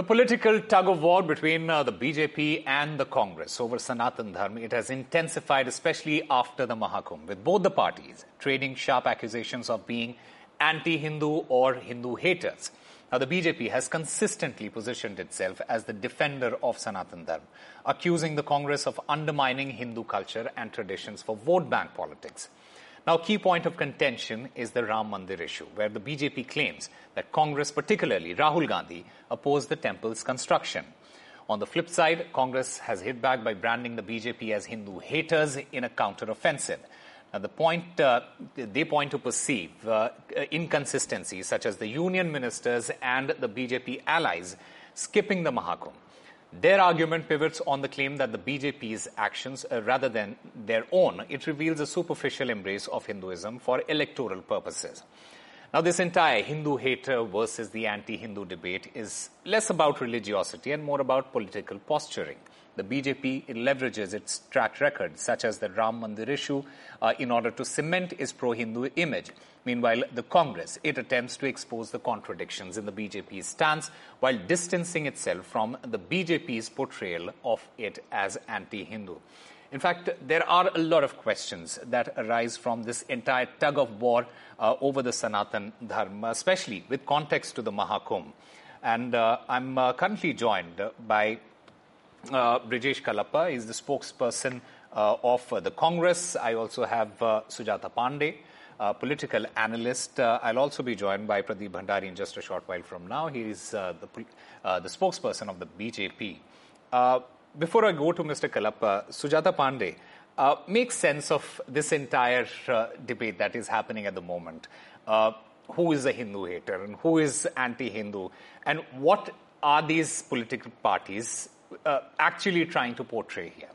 political tug-of-war between the BJP and the Congress over Sanatan Dharma, it has intensified, especially after the Mahakumbh, with both the parties trading sharp accusations of being anti-Hindu or Hindu haters. Now, the BJP has consistently positioned itself as the defender of Sanatan Dharma, accusing the Congress of undermining Hindu culture and traditions for vote bank politics. Now, key point of contention is the Ram Mandir issue, where the BJP claims that Congress, particularly Rahul Gandhi, opposed the temple's construction. On the flip side, Congress has hit back by branding the BJP as Hindu haters in a counter-offensive. Now, they point to perceived inconsistencies such as the union ministers and the BJP allies skipping the Mahakumbh. Their argument pivots on the claim that the BJP's actions, rather than their own, it reveals a superficial embrace of Hinduism for electoral purposes. Now, this entire Hindu hater versus the anti-Hindu debate is less about religiosity and more about political posturing. The BJP leverages its track record, such as the Ram Mandir issue, in order to cement its pro-Hindu image. Meanwhile, the Congress, it attempts to expose the contradictions in the BJP's stance while distancing itself from the BJP's portrayal of it as anti-Hindu. In fact, there are a lot of questions that arise from this entire tug-of-war over the Sanatan Dharma, especially with context to the Mahakumbh. And I'm currently joined by Brijesh Kalappa. He's the spokesperson of the Congress. I also have Sujata Pandey, political analyst. I'll also be joined by Pradeep Bhandari in just a short while from now. He is the spokesperson of the BJP. Before I go to Mr. Kalappa, Sujata Pandey, make sense of this entire debate that is happening at the moment. Who is a Hindu hater and who is anti-Hindu? And what are these political parties actually trying to portray here?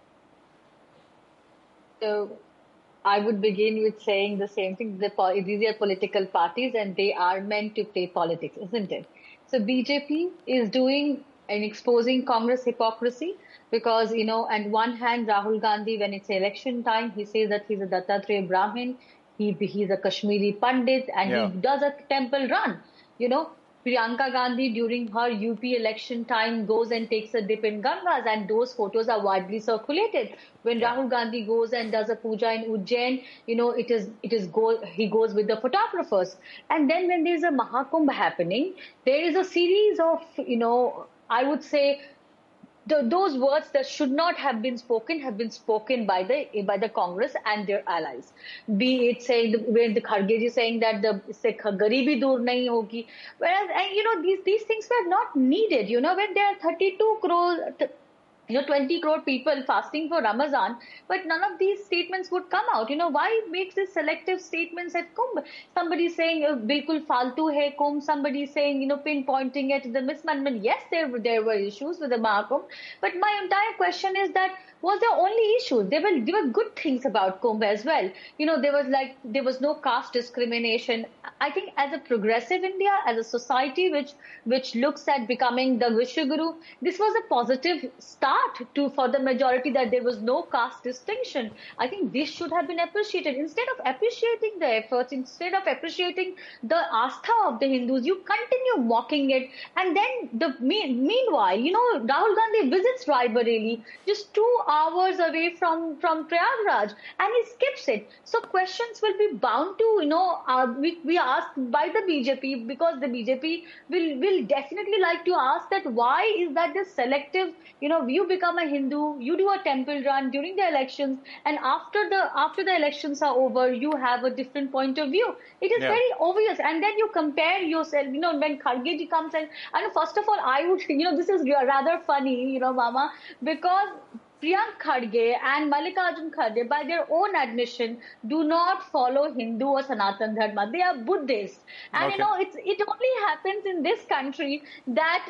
So, I would begin with saying the same thing. These are political parties and they are meant to play politics, isn't it? So BJP is doing and exposing Congress hypocrisy because, on one hand, Rahul Gandhi, when it's election time, he says that he's a Dattatreya Brahmin, he's a Kashmiri Pandit, and he does a temple run. Priyanka Gandhi, during her UP election time, goes and takes a dip in Gangas, and those photos are widely circulated. When Rahul Gandhi goes and does a puja in Ujjain, he goes with the photographers. And then when there's a Mahakumbh happening, there is a series of, I would say, those words that should not have been spoken by the Congress and their allies. Be it saying when the Kharge ji saying that the garibi dur nahi hogi, whereas these things were not needed. When there are 32 crore. 20 crore people fasting for Ramazan, but none of these statements would come out. Why makes this selective statements at Kumbh? Somebody saying, bilkul faltu hai Kumbh. Somebody saying, pinpointing at the mismanagement. Yes, there were issues with the Mahakumbh, but my entire question is that, was there only issues? There were good things about Kumbh as well. There was no caste discrimination. I think as a progressive India, as a society which looks at becoming the Vishwaguru, this was a positive start for the majority that there was no caste distinction. I think this should have been appreciated. Instead of appreciating the efforts, instead of appreciating the astha of the Hindus, you continue mocking it. And then meanwhile, Rahul Gandhi visits Rai Bareli just 2 hours away from Prayagraj, and he skips it. So questions will be bound to, we asked by the BJP, because the BJP will definitely like to ask that why is that this selective, you become a Hindu, you do a temple run during the elections, and after the elections are over, you have a different point of view. It is very obvious. And then you compare yourself, when Kharge ji comes and first of all, I would, this is rather funny, Mama, because Priyank Kharge and Mallikarjun Kharge, by their own admission, do not follow Hindu or Sanatan Dharma. They are Buddhist. And, it only happens in this country that,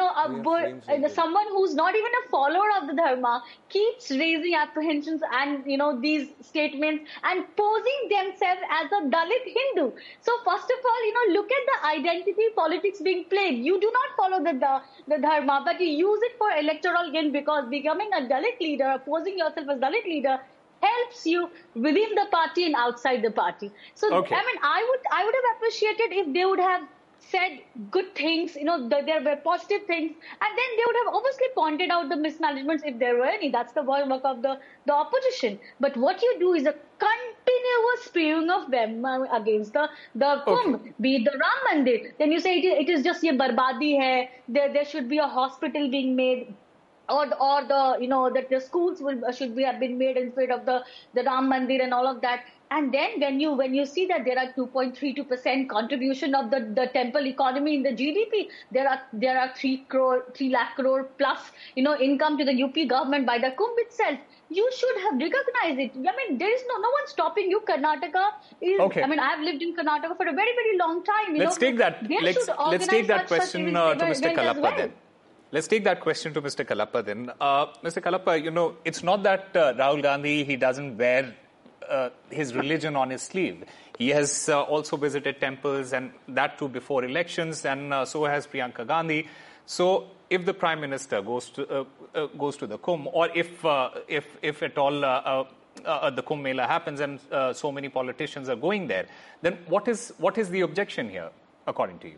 someone who's not even a follower of the Dharma keeps raising apprehensions and, these statements and posing themselves as a Dalit Hindu. So, first of all, look at the identity politics being played. You do not follow the Dharma, but you use it for electoral gain because becoming a Dalit leader, posing yourself as Dalit leader, helps you within the party and outside the party. So, I would have appreciated if they would have said good things, there were positive things, and then they would have obviously pointed out the mismanagements if there were any. That's the work of the opposition. But what you do is a continuous spewing of them against the Kumbh, be it the Ram Mandir. Then you say it is just ye barbadi hai, there should be a hospital being made, or that the schools should have been made instead of the Ram Mandir and all of that. And then when you see that there are 2.32% contribution of the temple economy in the GDP, there are 3 lakh crore plus income to the UP government by the Kumbh itself. You should have recognized it. I mean, there is no one stopping you. Karnataka is. Okay. I mean, I have lived in Karnataka for a very, very long time. Let's take that. Let's take that question to Mr. Kalappa then. Let's take that question to Mr. Kalappa then. Mr. Kalappa, it's not that Rahul Gandhi, he doesn't wear his religion on his sleeve. He has also visited temples, and that too before elections, and so has Priyanka Gandhi. So if the Prime Minister goes to the Kumbh, or if at all the Kumbh Mela happens and so many politicians are going there, then what is the objection here, according to you?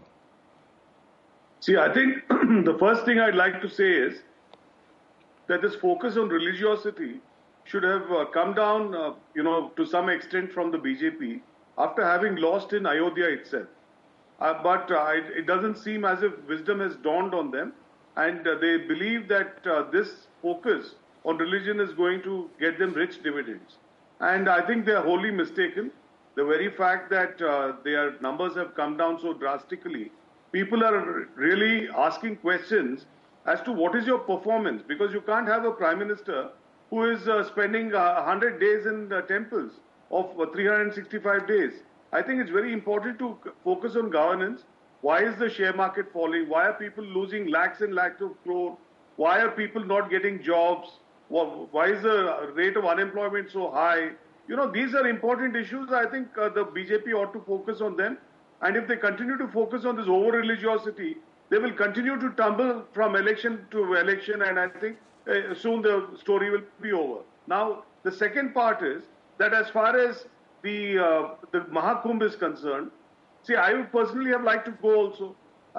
See, I think the first thing I'd like to say is that this focus on religiosity should have come down, to some extent from the BJP after having lost in Ayodhya itself. But it doesn't seem as if wisdom has dawned on them, and they believe that this focus on religion is going to get them rich dividends. And I think they are wholly mistaken. The very fact that their numbers have come down so drastically, people are really asking questions as to what is your performance, because you can't have a Prime Minister who is spending 100 days in temples of 365 days. I think it's very important to focus on governance. Why is the share market falling? Why are people losing lakhs and lakhs of crores? Why are people not getting jobs? Why is the rate of unemployment so high? These are important issues. I think the BJP ought to focus on them. And if they continue to focus on this over-religiosity, they will continue to tumble from election to election, and I think soon the story will be over. Now, the second part is that as far as the Mahakumbh is concerned, see, I would personally have liked to go also.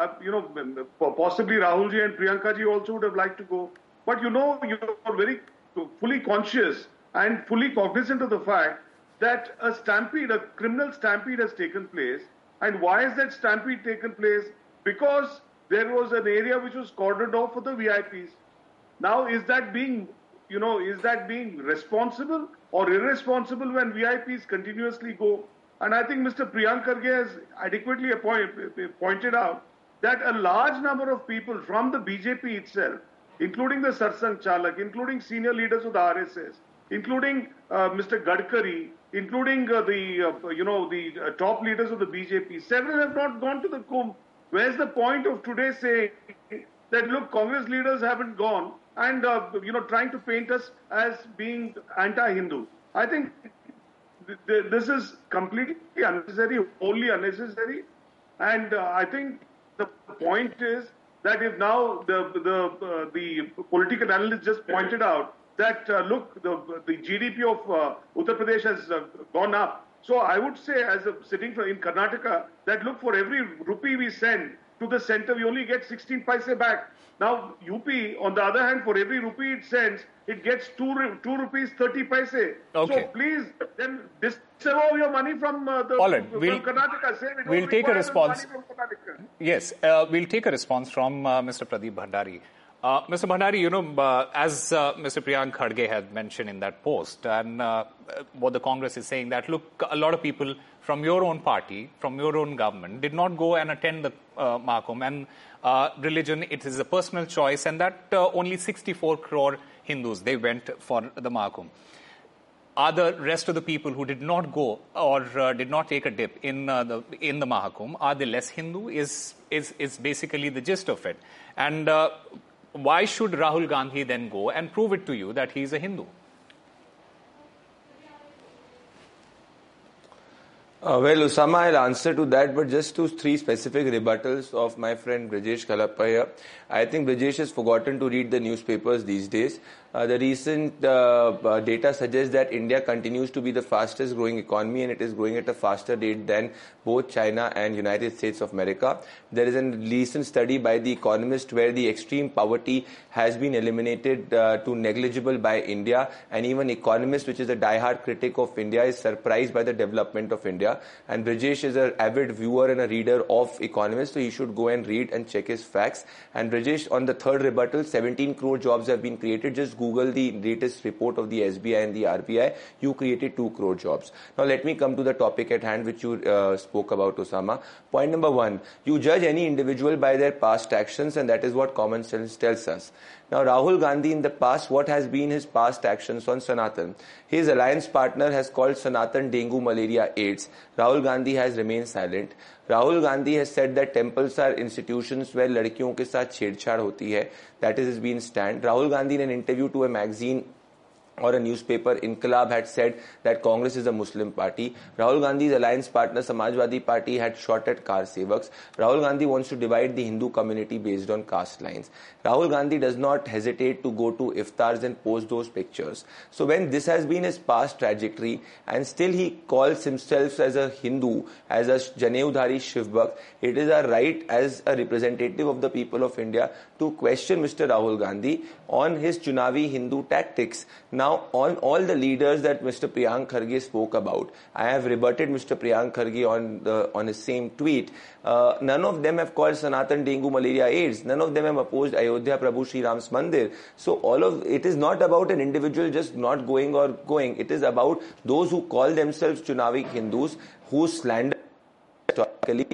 Possibly Rahulji and Priyankaji also would have liked to go. But you are very fully conscious and fully cognizant of the fact that a criminal stampede has taken place. And why has that stampede taken place? Because there was an area which was cordoned off for the VIPs. Now, is that being responsible or irresponsible when VIPs continuously go? And I think Mr. Priyank Kharge has adequately pointed out that a large number of people from the BJP itself, including the Sarsang Chalak, including senior leaders of the RSS, including Mr. Gadkari, including the top leaders of the BJP, several have not gone to the Kumbh. Where's the point of today saying that, look, Congress leaders haven't gone and, trying to paint us as being anti-Hindu? I think this is completely unnecessary, wholly unnecessary. And I think the point is that if now the political analyst just pointed out that, look, the GDP of Uttar Pradesh has gone up. So I would say, as sitting in Karnataka, that look, for every rupee we send to the center, we only get 16 paise back. Now, UP, on the other hand, for every rupee it sends, it gets 2 rupees 30 paise. Okay. So please, then disavow your money from Karnataka. We'll take a response. Yes, we'll take a response from Mr. Pradeep Bhandari. Mr. Bhandari, as Mr. Priyank Kharge had mentioned in that post, and what the Congress is saying, that, look, a lot of people from your own party, from your own government, did not go and attend the Mahakumbh. And religion, it is a personal choice, and that only 64 crore Hindus, they went for the Mahakumbh. Are the rest of the people who did not go or did not take a dip in the Mahakumbh, are they less Hindu? Is basically the gist of it. And why should Rahul Gandhi then go and prove it to you that he is a Hindu? Well, Osama, I'll answer to that, but just to three specific rebuttals of my friend Brijesh Kalappa here. I think Brijesh has forgotten to read the newspapers these days. The recent data suggests that India continues to be the fastest growing economy, and it is growing at a faster rate than both China and United States of America. There is a recent study by The Economist where the extreme poverty has been eliminated to negligible by India, and even Economist, which is a diehard critic of India, is surprised by the development of India. And Brijesh is an avid viewer and a reader of Economist, so he should go and read and check his facts. And Brijesh, on the third rebuttal, 17 crore jobs have been created. Just Google the latest report of the SBI and the RBI. You created 2 crore jobs. Now let me come to the topic at hand, which you spoke about, Osama. Point number one, you judge any individual by their past actions, and that is what common sense tells us. Now, Rahul Gandhi in the past, what has been his past actions on Sanatan? His alliance partner has called Sanatan dengue, malaria, AIDS. Rahul Gandhi has remained silent. Rahul Gandhi has said that temples are institutions where लड़कियों के साथ छेड़छाड़ होती है. That is his been stand. Rahul Gandhi in an interview to a magazine or a newspaper, Inqilab, had said that Congress is a Muslim party. Rahul Gandhi's alliance partner, Samajwadi Party, had shot at car sevaks. Rahul Gandhi wants to divide the Hindu community based on caste lines. Rahul Gandhi does not hesitate to go to iftars and post those pictures. So when this has been his past trajectory, and still he calls himself as a Hindu, as a Janeudhari Shiv Bhakt, it is our right as a representative of the people of India to question Mr. Rahul Gandhi on his Chunavi Hindu tactics. Now, on all the leaders that Mr. Priyank Kharge spoke about, I have rebutted Mr. Priyank Kharge on his same tweet. None of them have called Sanatan dengue, malaria, AIDS. None of them have opposed Ayodhya Prabhu Shri Ram's Mandir. So it is not about an individual just not going or going. It is about those who call themselves Chunavi Hindus, who slander historically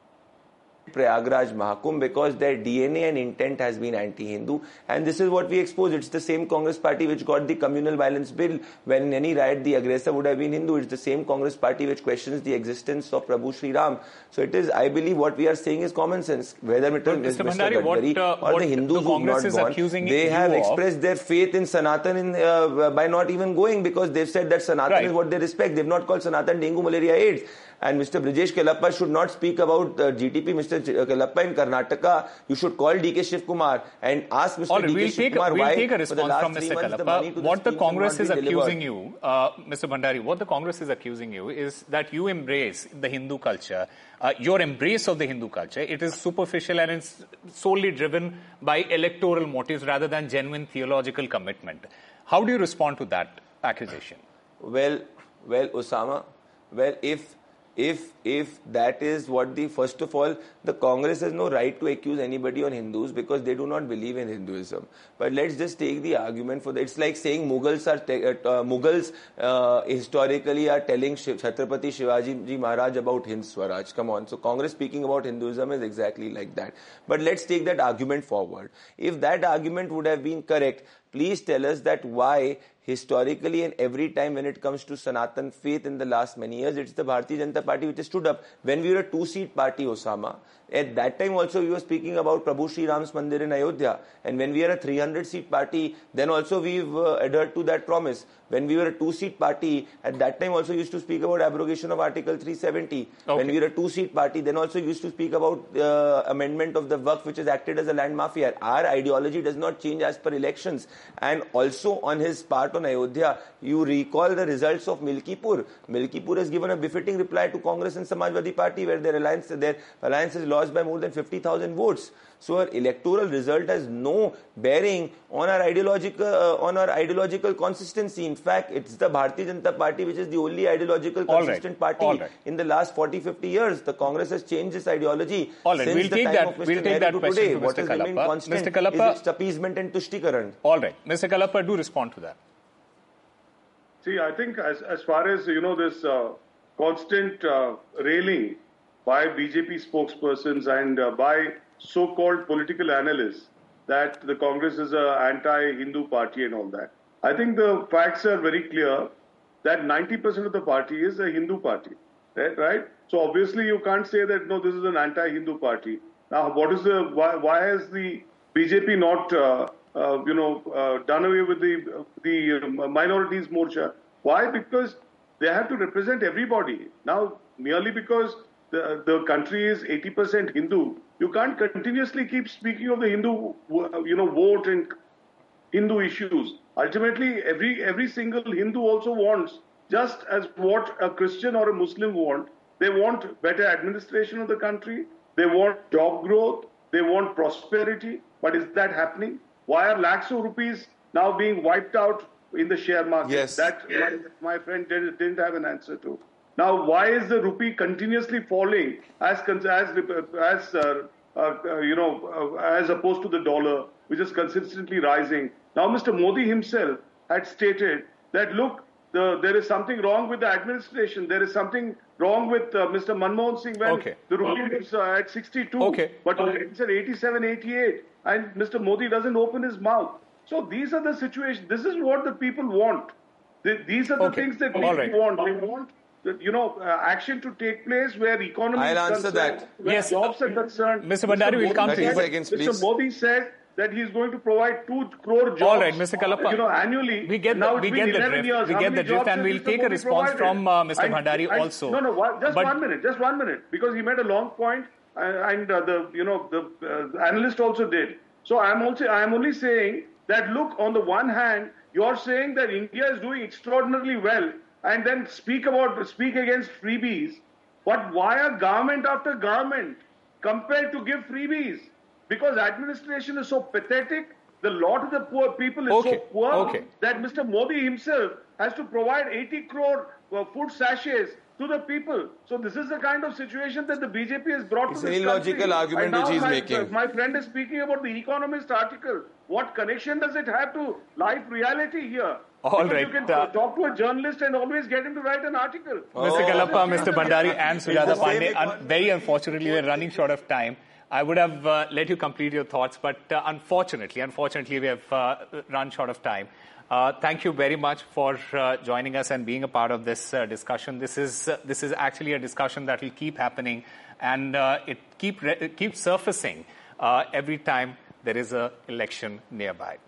Prayagraj Mahakumbh, because their DNA and intent has been anti-Hindu, and this is what we expose. It's the same Congress party which got the communal violence bill when in any riot the aggressor would have been Hindu. It's the same Congress party which questions the existence of Prabhu Shri Ram. So it is, I believe, what we are saying is common sense. Whether Mr. Gadkari or the Hindus who have not gone, they have expressed their faith in Sanatan by not even going, because they've said that Sanatan is what they respect. They've not called Sanatan dengue, malaria, AIDS. And Mr. Brijesh Kalappa should not speak about GTP. Mr. Kalappa, in Karnataka, you should call DK Shiv Kumar and ask Mr. DK Shiv Kumar why. We'll take a response from Mr. Kalappa. What the Congress is accusing you, Mr. Bhandari, what the Congress is accusing you is that you embrace the Hindu culture. Your embrace of the Hindu culture, it is superficial and it's solely driven by electoral motives rather than genuine theological commitment. How do you respond to that accusation? Well, Osama, if that is what first of all, the Congress has no right to accuse anybody on Hindus because they do not believe in Hinduism. But let's just take the argument for that. It's like saying Mughals historically are telling Chhatrapati Shivaji Ji Maharaj about Hind Swaraj. Come on. So Congress speaking about Hinduism is exactly like that. But let's take that argument forward. If that argument would have been correct, please tell us that why historically and every time when it comes to Sanatan faith in the last many years, it's the Bharatiya Janata Party which has stood up. When we were a 2-seat party, Osama, at that time also we were speaking about Prabhu Shri Ram's Mandir in Ayodhya. And when we are a 300-seat party, then also we've adhered to that promise. When we were a 2-seat party, at that time also used to speak about abrogation of Article 370. Okay. When we were a 2-seat party, then also used to speak about amendment of the Waqf, which has acted as a land mafia. Our ideology does not change as per elections. And also on his part on Ayodhya, you recall the results of Milkipur. Milkipur has given a befitting reply to Congress and Samajwadi Party, where their alliance is lost by more than 50,000 votes. So our electoral result has no bearing on our ideological consistency. In fact, it's the Bharatiya Janata Party which is the only ideological consistent party in the last 40-50 years. The Congress has changed its ideology since the time of Mr. Nehru to today. What has remained constant is its appeasement and tushtikaran. All right. Mr. Kalappa, do respond to that. See, I think as far as, this constant railing by BJP spokespersons and by so-called political analysts that the Congress is an anti-Hindu party and all that. I think the facts are very clear that 90% of the party is a Hindu party, right? So obviously you can't say that, no, this is an anti-Hindu party. Now, why has the BJP not, done away with the minorities morcha? Why? Because They have to represent everybody. Now, merely because the country is 80% Hindu, you can't continuously keep speaking of the Hindu, vote and Hindu issues. Ultimately, every single Hindu also wants, just as what a Christian or a Muslim want, they want better administration of the country, they want job growth, they want prosperity. But is that happening? Why are lakhs of rupees now being wiped out in the share market? Yes. That my friend didn't have an answer to. Now, why is the rupee continuously falling as opposed to the dollar, which is consistently rising? Now, Mr. Modi himself had stated that, look, there is something wrong with the administration. There is something wrong with Mr. Manmohan Singh when the rupee is at 62, but it's at 87, 88, and Mr. Modi doesn't open his mouth. So these are the situations. This is what the people want. These are the things that people want. They want action to take place where economy is concerned, where jobs are concerned. Mr. Bhandari will come to you. Mr. Modi said that he is going to provide 2 crore jobs. All right, Mr. Kalappa. Annually. We get the drift, and we'll take a response from Mr. Bhandari also. Just 1 minute, because he made a long point, and the analyst also did. So I am only saying that, look, on the one hand, you're saying that India is doing extraordinarily well, and then speak against freebies. But why are government after government compelled to give freebies? Because administration is so pathetic, the lot of the poor people is so poor that Mr. Modi himself has to provide 80 crore food sachets to the people. So this is the kind of situation that the BJP has brought to this country. It's an illogical argument which he's making. My friend is speaking about the Economist article. What connection does it have to life reality here? You can talk to a journalist and always get him to write an article. Mr. Kalappa, Mr. Bhandari and Sujata Pandey, very unfortunately, we're running short of time. I would have let you complete your thoughts, but unfortunately, we have run short of time. Thank you very much for joining us and being a part of this discussion. This is actually a discussion that will keep happening, and it keeps surfacing every time there is an election nearby.